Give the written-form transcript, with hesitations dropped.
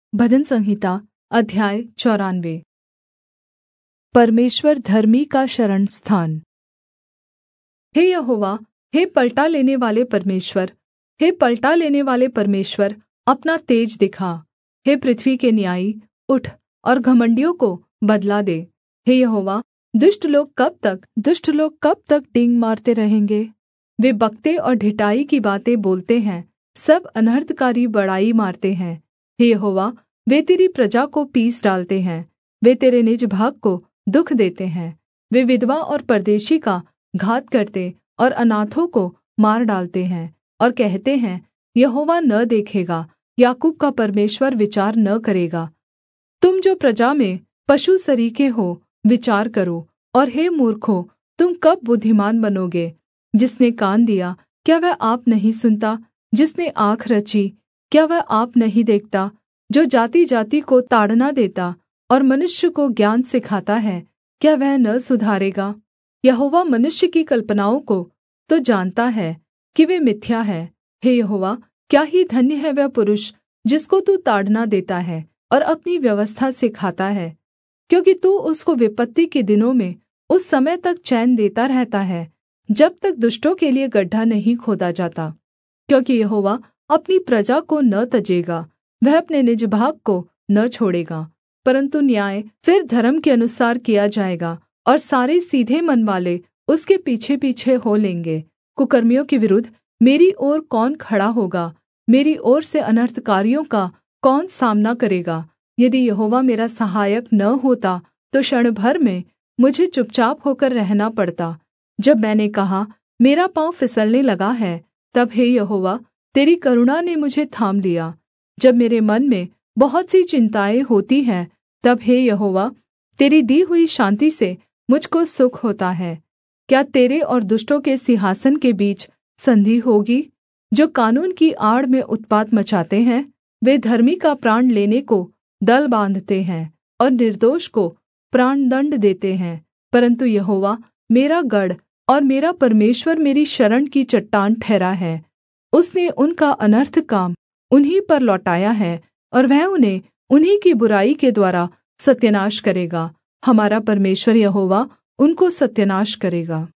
भजन संहिता अध्याय 94। परमेश्वर धर्मी का शरणस्थान। हे यहोवा, हे पलटा लेने वाले परमेश्वर, हे पलटा लेने वाले परमेश्वर, अपना तेज दिखा। हे पृथ्वी के न्यायी, उठ और घमण्डियों को बदला दे। हे यहोवा, दुष्ट लोग कब तक डींग मारते रहेंगे? वे बकते और ढिठाई की बातें बोलते हैं, सब अनर्थकारी बड़ाई मारते हैं। हे यहोवा, वे तेरी प्रजा को पीस डालते हैं, वे तेरे निज भाग को दुःख देते हैं। वे विधवा और परदेशी का घात करते और अनाथों को मार डालते हैं, और कहते हैं, यहोवा न देखेगा, याकूब का परमेश्वर विचार न करेगा। तुम जो प्रजा में पशु सरीखे हो, विचार करो, और हे मूर्खों, तुम कब बुद्धिमान बनोगे? जिसने कान दिया, क्या वह आप नहीं सुनता? जिसने आँख रची, क्या वह आप नहीं देखता? जो जाति-जाति को ताड़ना देता और मनुष्य को ज्ञान सिखाता है, क्या वह न सुधारेगा? यहोवा मनुष्य की कल्पनाओं को तो जानता है कि वे मिथ्या है। हे यहोवा, क्या ही धन्य है वह पुरुष जिसको तू ताड़ना देता है और अपनी व्यवस्था सिखाता है, क्योंकि तू उसको विपत्ति के दिनों में उस समय तक चैन देता रहता है, जब तक दुष्टों के लिये गड्ढा नहीं खोदा जाता। क्योंकि यहोवा अपनी प्रजा को न तजेगा, वह अपने निज भाग को न छोड़ेगा, परन्तु न्याय फिर धर्म के अनुसार किया जाएगा, और सारे सीधे मन वाले उसके पीछे-पीछे हो लेंगे। कुकर्मियों के विरुद्ध मेरी ओर कौन खड़ा होगा? मेरी ओर से अनर्थकारियों का कौन सामना करेगा? यदि यहोवा मेरा सहायक न होता, तो क्षण भर में मुझे चुपचाप होकर रहना पड़ता। जब मैंने कहा, मेरा पाँव फिसलने लगा है, तब हे यहोवा, तेरी करुणा ने मुझे थाम लिया। जब मेरे मन में बहुत सी चिन्ताएँ होती हैं, तब हे यहोवा, तेरी दी हुई शान्ति से मुझको सुख होता है। क्या तेरे और दुष्टों के सिंहासन के बीच संधि होगी, जो कानून की आड़ में उत्पात मचाते हैं? वे धर्मी का प्राण लेने को दल बाँधते हैं और निर्दोष को प्राणदण्ड देते हैं, परन्तु यहोवा मेरा गढ़ और मेरा परमेश्वर मेरी शरण की चट्टान ठहरा है। उसने उनका अनर्थ काम उन्हीं पर लौटाया है, और वह उन्हें उन्हीं की बुराई के द्वारा सत्यानाश करेगा। हमारा परमेश्वर यहोवा उनको सत्यानाश करेगा।